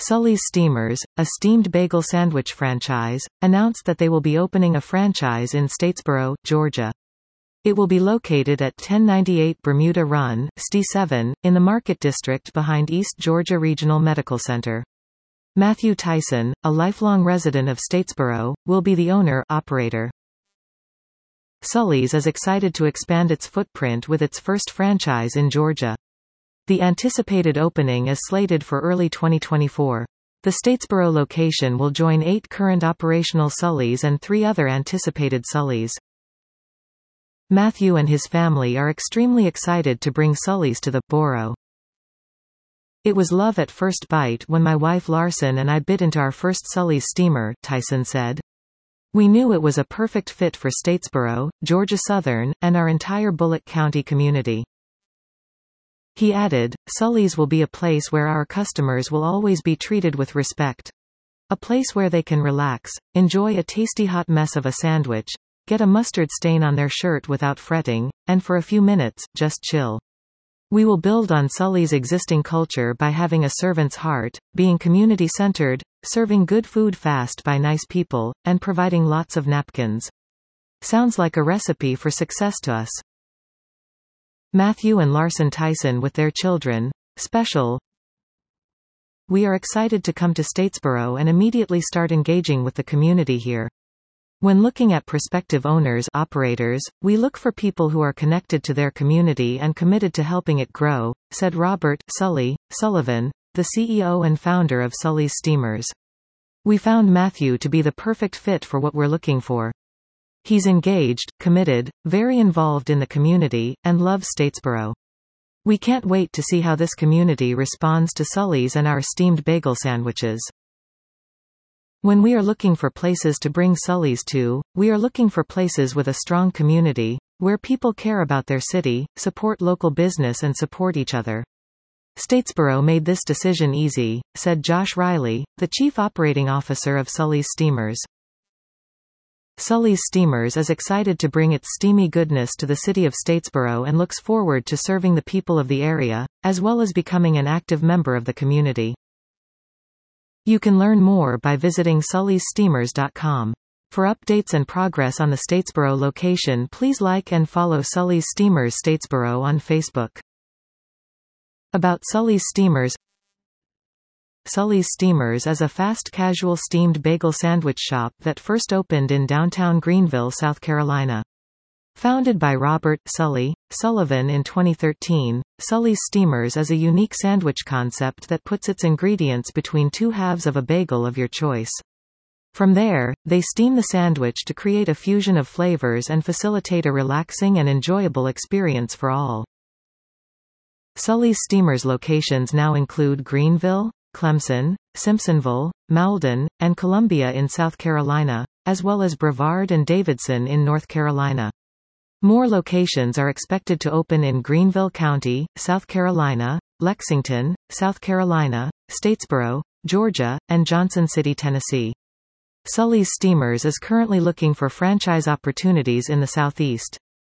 Sully's Steamers, a steamed bagel sandwich franchise, announced that they will be opening a franchise in Statesboro, Georgia. It will be located at 1098 Bermuda Run, ST7, in the Market District behind East Georgia Regional Medical Center. Matthew Tyson, a lifelong resident of Statesboro, will be the owner-operator. Sully's is excited to expand its footprint with its first franchise in Georgia. The anticipated opening is slated for early 2024. The Statesboro location will join 8 current operational Sully's and 3 other anticipated Sully's. Matthew and his family are extremely excited to bring Sully's to the borough. It was love at first bite when my wife Larson and I bit into our first Sully's steamer, Tyson said. We knew it was a perfect fit for Statesboro, Georgia Southern, and our entire Bullock County community. He added, Sully's will be a place where our customers will always be treated with respect. A place where they can relax, enjoy a tasty hot mess of a sandwich, get a mustard stain on their shirt without fretting, and for a few minutes, just chill. We will build on Sully's existing culture by having a servant's heart, being community-centered, serving good food fast by nice people, and providing lots of napkins. Sounds like a recipe for success to us. Matthew and Larson Tyson with their children. Special. We are excited to come to Statesboro and immediately start engaging with the community here. When looking at prospective owners-operators, we look for people who are connected to their community and committed to helping it grow, said Robert Sullivan, the CEO and founder of Sully's Steamers. We found Matthew to be the perfect fit for what we're looking for. He's engaged, committed, very involved in the community, and loves Statesboro. We can't wait to see how this community responds to Sully's and our steamed bagel sandwiches. When we are looking for places to bring Sully's to, we are looking for places with a strong community, where people care about their city, support local business and support each other. Statesboro made this decision easy, said Josh Riley, the Chief Operating Officer of Sully's Steamers. Sully's Steamers is excited to bring its steamy goodness to the city of Statesboro and looks forward to serving the people of the area, as well as becoming an active member of the community. You can learn more by visiting sullyssteamers.com. For updates and progress on the Statesboro location, please like and follow Sully's Steamers Statesboro on Facebook. About Sully's Steamers. Sully's Steamers is a fast-casual steamed bagel sandwich shop that first opened in downtown Greenville, South Carolina. Founded by Robert Sullivan in 2013, Sully's Steamers is a unique sandwich concept that puts its ingredients between 2 halves of a bagel of your choice. From there, they steam the sandwich to create a fusion of flavors and facilitate a relaxing and enjoyable experience for all. Sully's Steamers locations now include Greenville, Clemson, Simpsonville, Malden, and Columbia in South Carolina, as well as Brevard and Davidson in North Carolina. More locations are expected to open in Greenville County, South Carolina, Lexington, South Carolina, Statesboro, Georgia, and Johnson City, Tennessee. Sully's Steamers is currently looking for franchise opportunities in the Southeast.